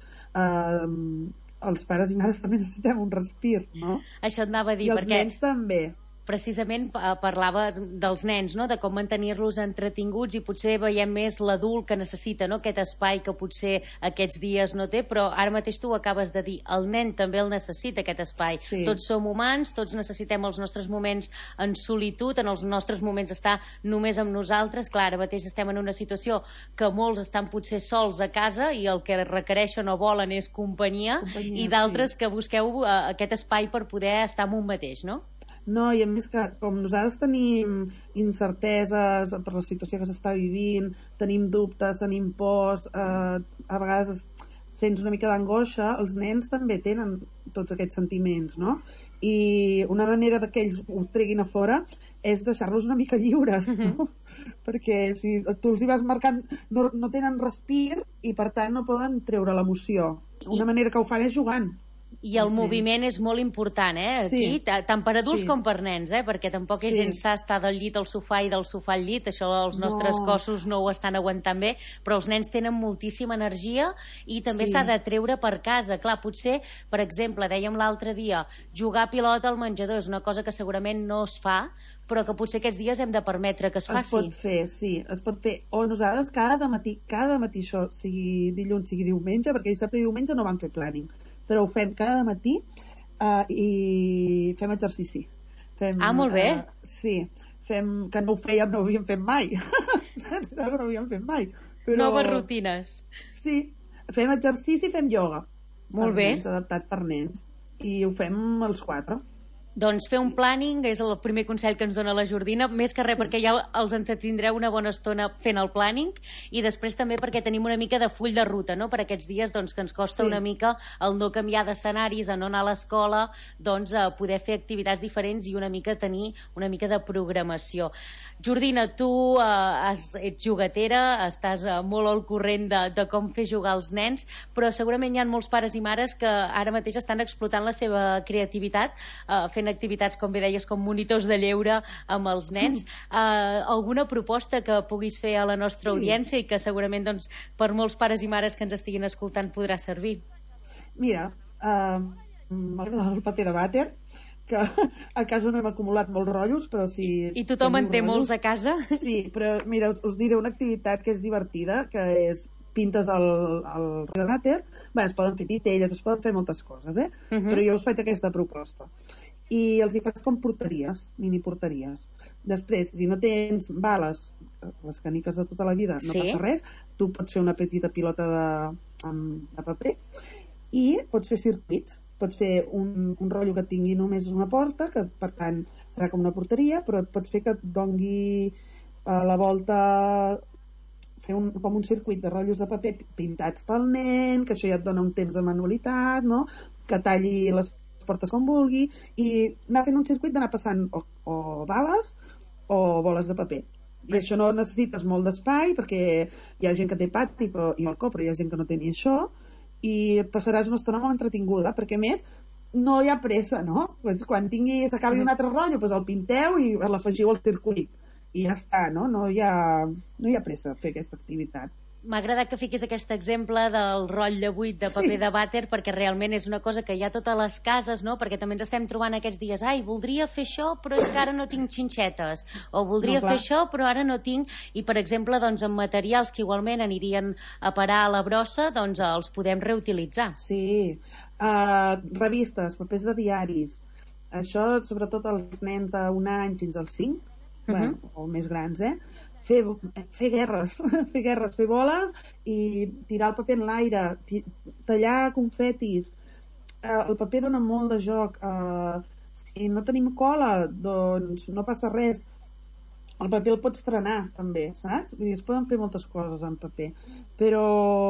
els pares i mares també necessitem un respir, no? Això et anava a dir, I els nens també. Precisament parlaves dels nens, no? De com mantenir-los entretinguts i potser veiem més l'adult que necessita, no? Aquest espai que potser aquests dies no té, però ara mateix tu ho acabes de dir, el nen també el necessita, aquest espai. Sí. Tots som humans, tots necessitem els nostres moments en solitud, en els nostres moments estar només amb nosaltres. Clar, ara mateix estem en una situació que molts estan potser sols a casa i el que requereixen o volen és companyia i d'altres que busqueu aquest espai per poder estar amb un mateix, no? No, i a més que com nosaltres tenim incerteses per la situació que s'està vivint, tenim dubtes, tenim pors, a vegades sents una mica d'angoixa, els nens també tenen tots aquests sentiments, no? I una manera que ells ho treguin a fora és deixar-los una mica lliures, no? Perquè si tu els hi vas marcant no tenen respir i per tant no poden treure l'emoció. Una manera que ho fan és jugant. I el moviment és molt important, aquí, tant per adults com per nens, perquè tampoc és gens sa estar del llit al sofà i del sofà al llit, això els nostres cossos no ho estan aguantant bé, però els nens tenen moltíssima energia i també s'ha de treure per casa. Clar, potser, per exemple, dèiem l'altre dia, jugar a pilota al menjador és una cosa que segurament no es fa, però que potser aquests dies hem de permetre que es faci. Es pot fer, sí, es pot fer. O nosaltres cada matí això, sigui dilluns, sigui diumenge, perquè dissabte i diumenge no vam fer planning, però ho fem cada matí i fem exercici. Molt bé. Sí, que no ho havíem fet mai. No ho havíem fet mai. Noves rutines. Sí, fem exercici, fem ioga. Molt bé. Adaptat per nens. I ho fem els 4. Doncs fer un planning és el primer consell que ens dona la Jordina, més que res perquè ja els entretindreu una bona estona fent el planning i després també perquè tenim una mica de full de ruta, no? Per aquests dies doncs, que ens costa una mica el no canviar d'escenaris, a no anar a l'escola, doncs a poder fer activitats diferents i una mica tenir una mica de programació. Jordina, tu ets jugatera, estàs molt al corrent de com fer jugar els nens, però segurament hi ha molts pares i mares que ara mateix estan explotant la seva creativitat fent activitats, com bé deies, com monitors de lleure amb els nens. Alguna proposta que puguis fer a la nostra audiència i que segurament doncs, per molts pares i mares que ens estiguin escoltant podrà servir? Mira, m'agrada el paper de vàter, que a casa no hem acumulat molts rotllos, però si... I tothom en té molts a casa? Sí, però mira, us diré una activitat que és divertida, que és pintes el rotllo de vàter, es poden fer titelles, es poden fer moltes coses, però jo us faig aquesta proposta. I els hi fas com porteries, mini porteries. Després, si no tens bales, les caniques de tota la vida, no passa res, tu pots fer una petita pilota de paper i pots fer circuits. Pots fer un rotllo que tingui només una porta, que per tant serà com una porteria, però pots fer que et dongui a la volta, fer com un circuit de rotllos de paper pintats pel nen, que això ja et dona un temps de manualitat, no? Que talli les portes com vulgui, i anar fent un circuit d'anar passant o bales o boles de paper. I això no necessites molt d'espai, perquè hi ha gent que té pati i balcó, però hi ha gent que no té ni això, i passaràs una estona molt entretinguda, perquè a més no hi ha pressa, no? Quan s'acabi un altre rotllo, doncs el pinteu i l'afegiu al circuit i ja està, no? No hi ha pressa a fer aquesta activitat. M'ha agradat que fiquis aquest exemple del roll de buit de paper de vàter, perquè realment és una cosa que hi ha a totes les cases, no? Perquè també ens estem trobant aquests dies, voldria fer això però encara no tinc xinxetes, o voldria fer això però ara no tinc, i per exemple doncs amb materials que igualment anirien a parar a la brossa, doncs els podem reutilitzar. Sí, revistes, papers de diaris, això sobretot els nens d'un any fins als 5, o més grans, fer guerres, fer boles i tirar el paper en l'aire, tallar confetis. El paper dona molt de joc. Si no tenim cola, doncs no passa res. El paper el pots trenar també, saps? Vull dir, es poden fer moltes coses en paper, però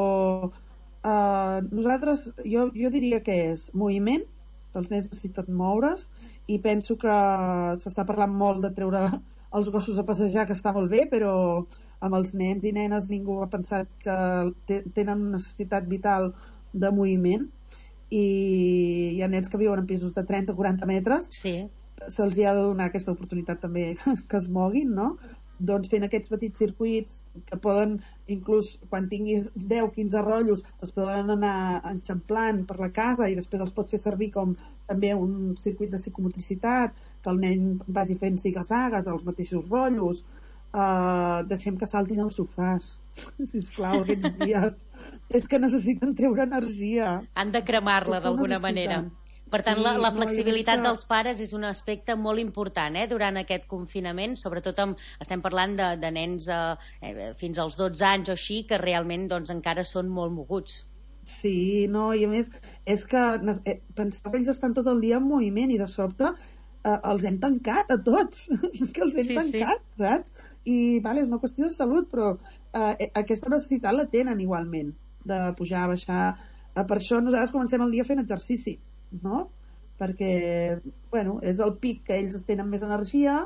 nosaltres, jo diria que és moviment, els nens necessiten moure's, i penso que s'està parlant molt de treure els gossos a passejar, que està molt bé, però amb els nens i nenes ningú ha pensat que tenen una necessitat vital de moviment, i hi ha nens que viuen en pisos de 30 o 40 metres, se'ls ha de donar aquesta oportunitat també que es moguin, no? Doncs fent aquests petits circuits que poden, inclús quan tinguis 10-15 rotllos, els poden anar enxamplant per la casa i després els pots fer servir com també un circuit de psicomotricitat, que el nen vagi fent ziga-zagues als mateixos rotllos. Deixem que saltin als sofàs, sisplau, aquests dies. És que necessiten treure energia. Han de cremar-la d'alguna manera. Per tant, la flexibilitat dels pares és un aspecte molt important durant aquest confinament, sobretot estem parlant de nens fins als 12 anys o així, que realment encara són molt moguts. Sí, no, i a més és que pensar que ells estan tot el dia en moviment i de sobte els hem tancat a tots. És que els hem tancat, saps? I és una qüestió de salut, però aquesta necessitat la tenen igualment, de pujar, baixar. Per això nosaltres comencem el dia fent exercici, no? Perquè és el pic que ells tenen més energia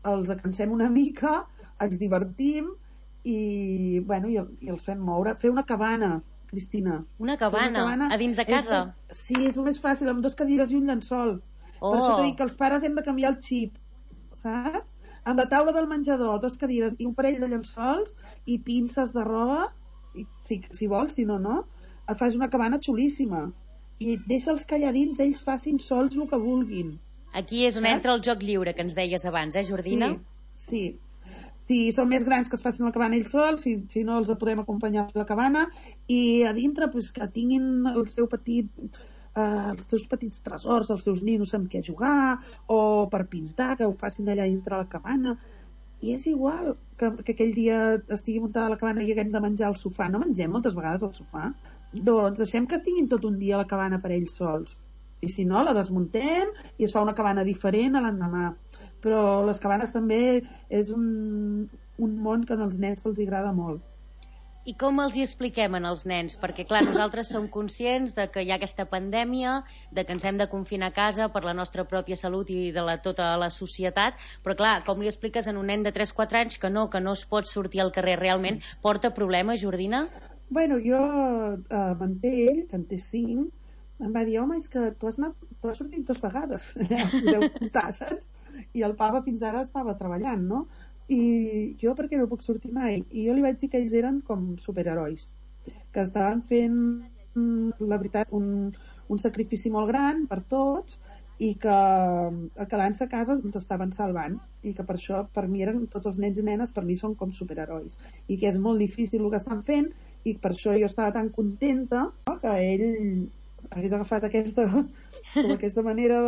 els cansem una mica, ens divertim i els fem moure. Fer una cabana, Cristina. Una cabana a dins de casa? Sí, és el més fàcil, amb 2 cadires i un llençol. Per això t'he dit que els pares hem de canviar el xip, saps? Amb la taula del menjador, 2 cadires i un parell de llençols i pinces de roba, si vols, si no, no. Et fas una cabana xulíssima i deixa'ls calladins, ells facin sols el que vulguin. Aquí és on entra el joc lliure que ens deies abans, Jordina? Sí. Si són més grans, que es facin la cabana ells sols, si no els podem acompanyar a la cabana, i a dintre que tinguin els seus petits tresors, els seus ninos amb què jugar, o per pintar, que ho facin allà dintre la cabana. I és igual que aquell dia estigui muntada la cabana i haguem de menjar al sofà. No mengem moltes vegades al sofà? Doncs deixem que tinguin tot un dia la cabana per ells sols. I si no, la desmuntem i es fa una cabana diferent a l'endemà. Però les cabanes també és un món que als nens se'ls agrada molt. I com els hi expliquem als nens? Perquè, clar, nosaltres som conscients de que hi ha aquesta pandèmia, de que ens hem de confinar a casa per la nostra pròpia salut i de tota la societat, però, clar, com li expliques a un nen de 3-4 anys que no es pot sortir al carrer realment? Porta problemes, Jordina? Bueno, manté ell, que en té 5, em va dir, home, és que tu has sortit 2 vegades. Podeu comptar, saps? I el papa fins ara estava treballant, no? I jo per què no puc sortir mai? I jo li vaig dir que ells eren com superherois, que estaven fent, la veritat, un sacrifici molt gran per tots i que quedant-se a casa ens estaven salvant, i que per això, per mi eren tots els nens i nenes, per mi són com superherois, i que és molt difícil el que estan fent, i per això jo estava tan contenta que ell hagués agafat aquesta manera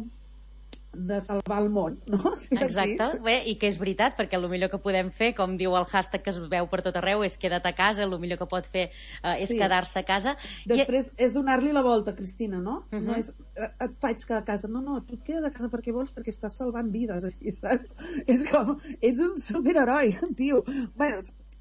de salvar el món, no? Exacte, bé, i que és veritat, perquè el millor que podem fer, com diu el hashtag que es veu per tot arreu, és queda't a casa, el millor que pot fer és quedar-se a casa. Després és donar-li la volta, Cristina, no? No és, et faig quedar a casa, no, tu et quedes a casa perquè vols, perquè estàs salvant vides, així, saps? És com, ets un superheroi, tio. Bueno,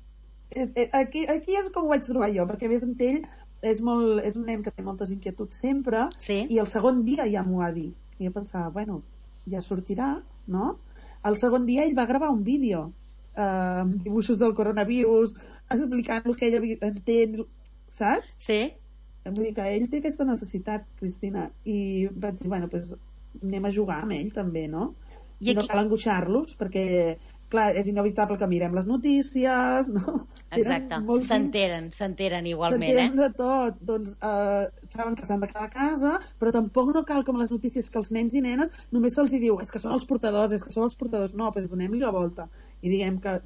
aquí és com ho vaig trobar jo, perquè a més amb ell és un nen que té moltes inquietuds sempre, i el segon dia ja m'ho va dir, i jo pensava, bueno, ja sortirà, no? El segon dia ell va gravar un vídeo amb dibuixos del coronavirus, explicant el que ell entén, saps? Sí. Vull dir que ell té aquesta necessitat, Cristina, i vaig dir, bueno, doncs anem a jugar amb ell també, no? I no cal angoixar-los, perquè clar, és inevitable que mirem les notícies, no? Exacte, s'enteren igualment, s'enteren de tot, doncs saben que s'han de quedar a casa, però tampoc no cal com les notícies que els nens i nenes només se'ls diu, és que són els portadors, no, doncs donem-li la volta i diguem que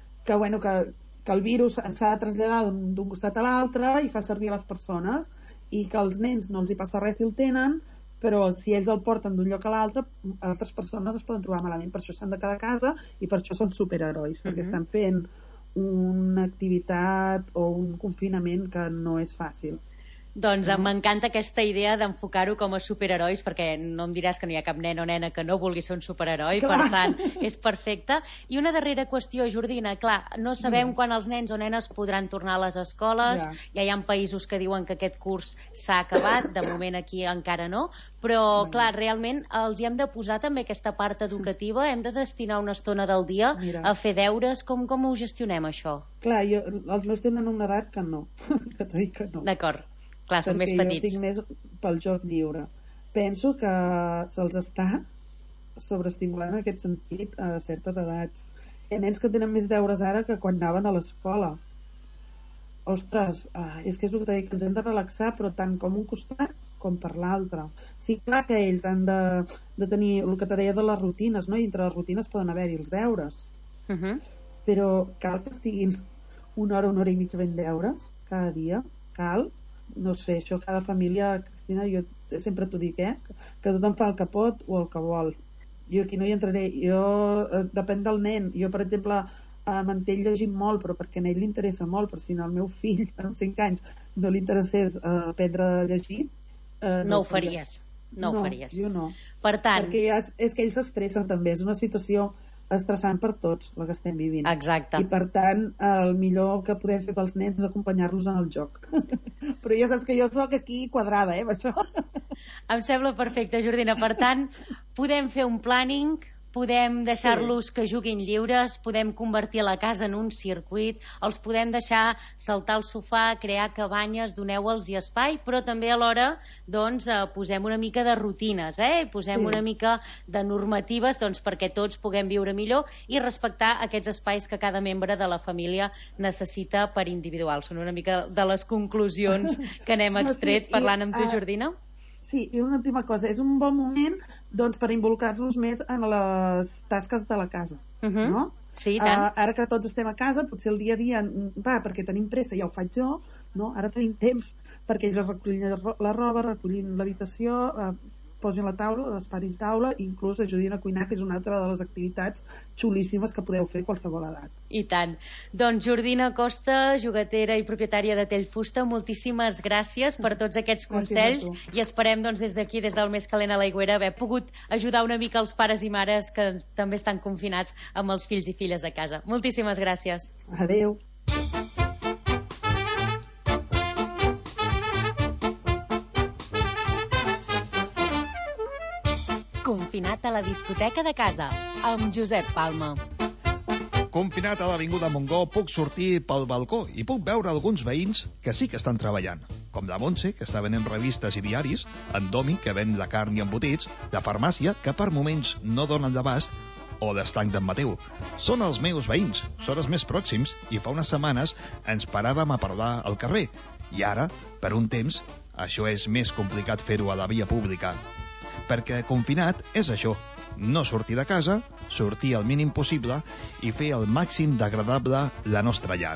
el virus s'ha de traslladar d'un costat a l'altre i fa servir a les persones, i que als nens no els hi passa res si el tenen, però si ells el porten d'un lloc a l'altre, altres persones es poden trobar malament, per això s'han de quedar a casa i per això són superherois, perquè estan fent una activitat o un confinament que no és fàcil. Doncs m'encanta aquesta idea d'enfocar-ho com a superherois, perquè no em diràs que no hi ha cap nen o nena que no vulgui ser un superheroi, per tant, és perfecte. I una darrera qüestió, Jordina, clar, no sabem quan els nens o nenes podran tornar a les escoles, ja hi ha països que diuen que aquest curs s'ha acabat, de moment aquí encara no, però, clar, realment els hi hem de posar també aquesta part educativa, hem de destinar una estona del dia a fer deures, com ho gestionem, això? Clar, els meus tenen una edat que no, que t'he dit que no. D'acord. Clar, són més petits. Jo estic més pel joc lliure. Penso que se'ls està sobreestimulant en aquest sentit a certes edats. Hi ha nens que tenen més deures ara que quan anaven a l'escola. Ostres, és que és el que dic, que ens hem de relaxar, però tant com un costat com per l'altre. Sí, clar que ells han de tenir el que te deia de les rutines, no? I entre les rutines poden haver-hi els deures. Però cal que estiguin una hora i mitja fent deures cada dia? Cal? No sé, això cada família, Cristina, jo sempre t'ho dic, que tothom fa el que pot o el que vol. Jo aquí no hi entraré, depèn del nen. Jo, per exemple, m'entenc llegint molt, però perquè a ell li interessa molt, però si al meu fill amb 5 anys no li interessés aprendre a llegir, no ho faries. No ho faries. Jo no. Per tant... Perquè és que ells s'estressen també, és una situació estressant per tots, la que estem vivint. Exacte. I per tant, el millor que podem fer pels nens és acompanyar-los en el joc. Però ja saps que jo sóc aquí quadrada, amb això. Em sembla perfecte, Jordina. Per tant, podem fer un planning podem deixar-los que juguin lliures, podem convertir la casa en un circuit, els podem deixar saltar al sofà, crear cabanyes, doneu-los espai, però també alhora doncs, posem una mica de rutines, posem una mica de normatives doncs, perquè tots puguem viure millor i respectar aquests espais que cada membre de la família necessita per individual. Són una mica de les conclusions que n'hem extret parlant amb tu, Jordina. Sí, i una última cosa, és un bon moment doncs, per involucrar-nos més en les tasques de la casa, no? Sí, tant. Ara que tots estem a casa, potser el dia a dia, perquè tenim pressa, ja ho faig jo, no? Ara tenim temps perquè ells recullin la roba, recullin l'habitació, posin la taula, l'esparin taula, i inclús ajudin a cuinar, que és una altra de les activitats xulíssimes que podeu fer a qualsevol edat. I tant. Doncs Jordina Costa, juguetera i propietària de Tell Fusta, moltíssimes gràcies per tots aquests consells i esperem doncs, des d'aquí, des del Més Calent a l'Aigüera, haver pogut ajudar una mica els pares i mares que també estan confinats amb els fills i filles a casa. Moltíssimes gràcies. Adéu. Confinat a la discoteca de casa, amb Josep Palma. Confinat a l'Avinguda Montgó, puc sortir pel balcó i puc veure alguns veïns que sí que estan treballant, com la Montse, que està venent revistes i diaris, en Domi, que ven la carn i embotits, la farmàcia, que per moments no donen l'abast, o l'estanc d'en Mateu. Són els meus veïns, són els més pròxims, i fa unes setmanes ens paràvem a parlar al carrer. I ara, per un temps, això és més complicat fer-ho a la via pública. Perquè confinat és això, no sortir de casa, sortir el mínim possible i fer el màxim d'agradable la nostra llar.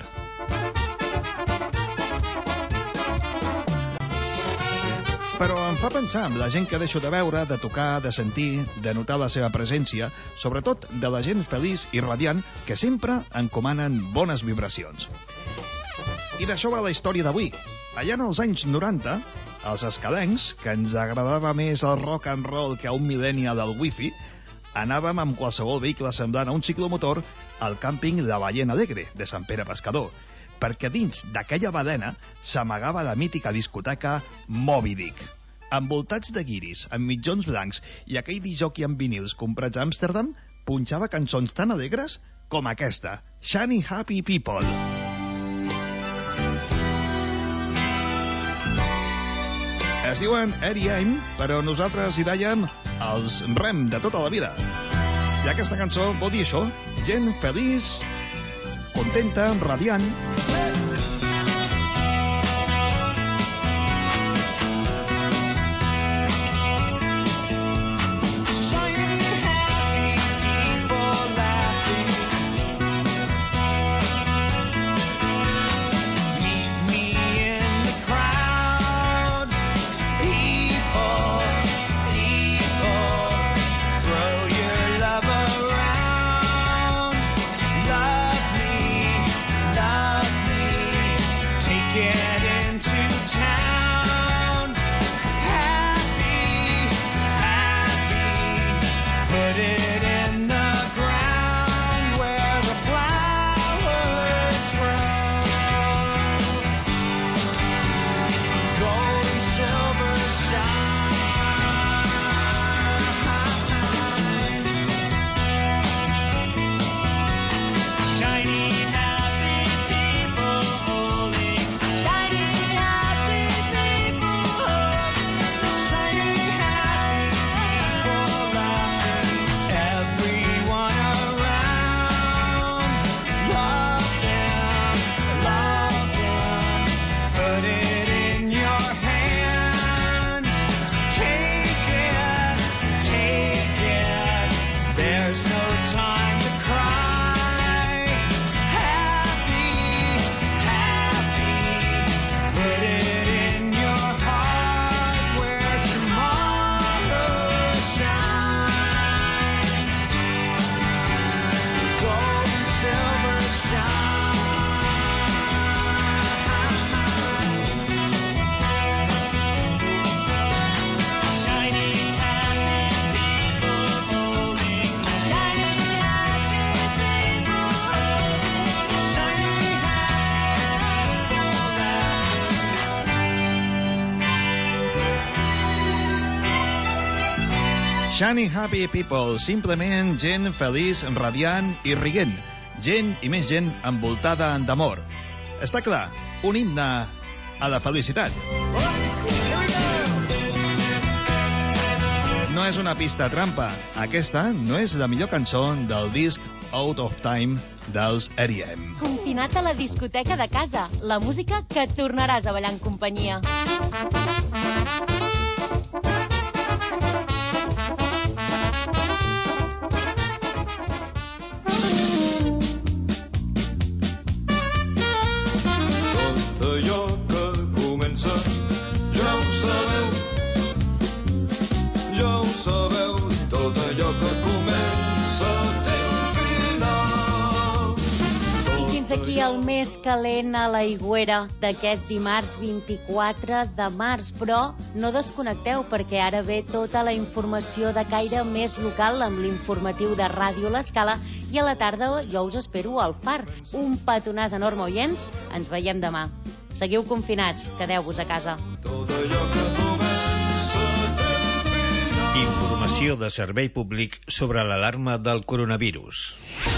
Però em fa pensar en la gent que deixo de veure, de tocar, de sentir, de notar la seva presència, sobretot de la gent feliç i radiant que sempre encomanen bones vibracions. I d'això va la història d'avui. Allà en els anys 90, els escalencs, que ens agradava més el rock and roll que a un millennial del wifi, anàvem amb qualsevol vehicle semblant a un ciclomotor al càmping La Ballena Alegre, de Sant Pere Pescador, perquè dins d'aquella badena s'amagava la mítica discoteca Moby Dick. Envoltats de guiris, amb mitjons blancs i aquell disjockey amb vinils comprats a Amsterdam, punxava cançons tan alegres com aquesta, Shiny Happy People. Es diuen R.E.M., però nosaltres hi dèiem els REM de tota la vida. I aquesta cançó vol dir això, gent feliç, contenta, radiant. Shiny Happy People, simplement gent feliç, radiant i rient. Gent i més gent envoltada d'amor. Està clar, un himne a la felicitat. No és una pista trampa. Aquesta no és la millor cançó del disc Out of Time dels R.E.M. Confinat a la discoteca de casa. La música que et tornaràs a ballar en companyia. Aquí el més calent a l'aigüera d'aquest dimarts 24 de març, però no desconnecteu perquè ara ve tota la informació de caire més local amb l'informatiu de Ràdio L'Escala i a la tarda jo us espero al Far. Un petonàs enorme, oients, ens veiem demà. Seguiu confinats, quedeu-vos a casa. Informació de servei públic sobre l'alarma del coronavirus.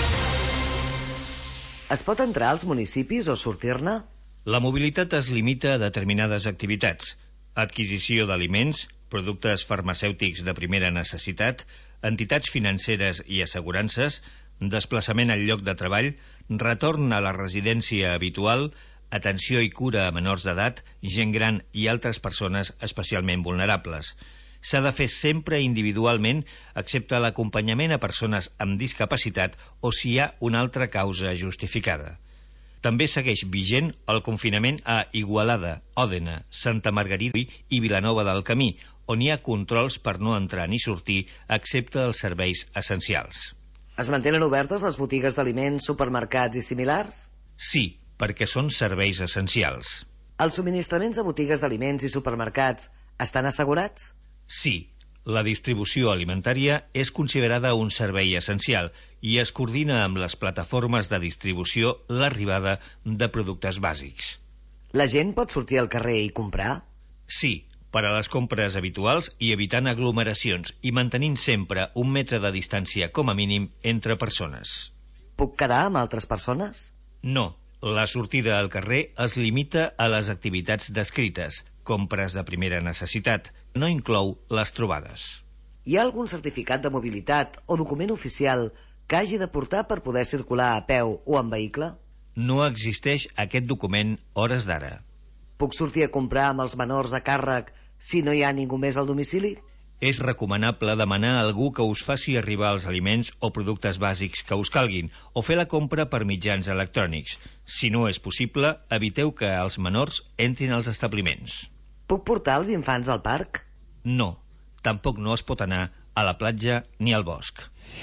Es pot entrar als municipis o sortir-ne? La mobilitat es limita a determinades activitats. Adquisició d'aliments, productes farmacèutics de primera necessitat, entitats financeres i assegurances, desplaçament al lloc de treball, retorn a la residència habitual, atenció i cura a menors d'edat, gent gran i altres persones especialment vulnerables. S'ha de fer sempre individualment, excepte l'acompanyament a persones amb discapacitat o si hi ha una altra causa justificada. També segueix vigent el confinament a Igualada, Òdena, Santa Margarida i Vilanova del Camí, on hi ha controls per no entrar ni sortir, excepte els serveis essencials. Es mantenen obertes les botigues d'aliments, supermercats i similars? Sí, perquè són serveis essencials. Els subministraments a botigues d'aliments i supermercats estan assegurats? Sí, la distribució alimentària és considerada un servei essencial i es coordina amb les plataformes de distribució l'arribada de productes bàsics. La gent pot sortir al carrer i comprar? Sí, per a les compres habituals i evitant aglomeracions i mantenint sempre 1 metre de distància com a mínim entre persones. Puc quedar amb altres persones? No, la sortida al carrer es limita a les activitats descrites, compres de primera necessitat, no inclou les trobades. Hi ha algun certificat de mobilitat o document oficial que hagi de portar per poder circular a peu o en vehicle? No existeix aquest document hores d'ara. Puc sortir a comprar amb els menors a càrrec si no hi ha ningú més al domicili? És recomanable demanar a algú que us faci arribar els aliments o productes bàsics que us calguin o fer la compra per mitjans electrònics. Si no és possible, eviteu que els menors entrin als establiments. Puc portar els infants al parc? No, tampoc no es pot anar a la platja ni al bosc.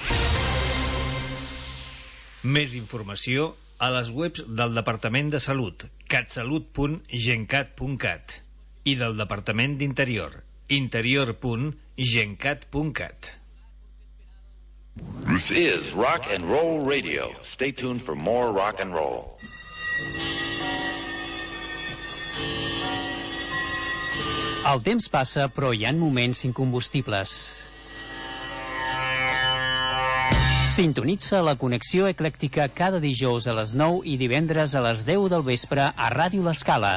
Més informació a les webs del Departament de Salut, catsalut.gencat.cat i del Departament d'Interior, interior.gencat.cat. This is Rock and Roll Radio. Stay tuned for more rock and roll. El temps passa, però hi ha moments incombustibles. Sintonitza la connexió eclèctica cada dijous a les 9 i divendres a les 10 del vespre a Ràdio L'Escala.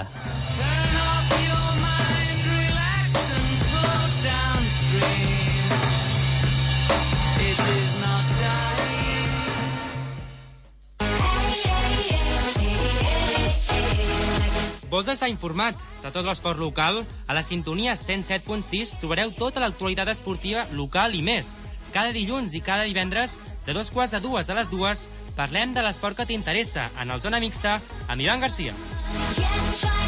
Vols estar informat de tot l'esport local? A la sintonia 107.6 trobareu tota l'actualitat esportiva local i més. Cada dilluns i cada divendres, de 2:45 a les 2, parlem de l'esport que t'interessa en el Zona Mixta amb Ivan Garcia.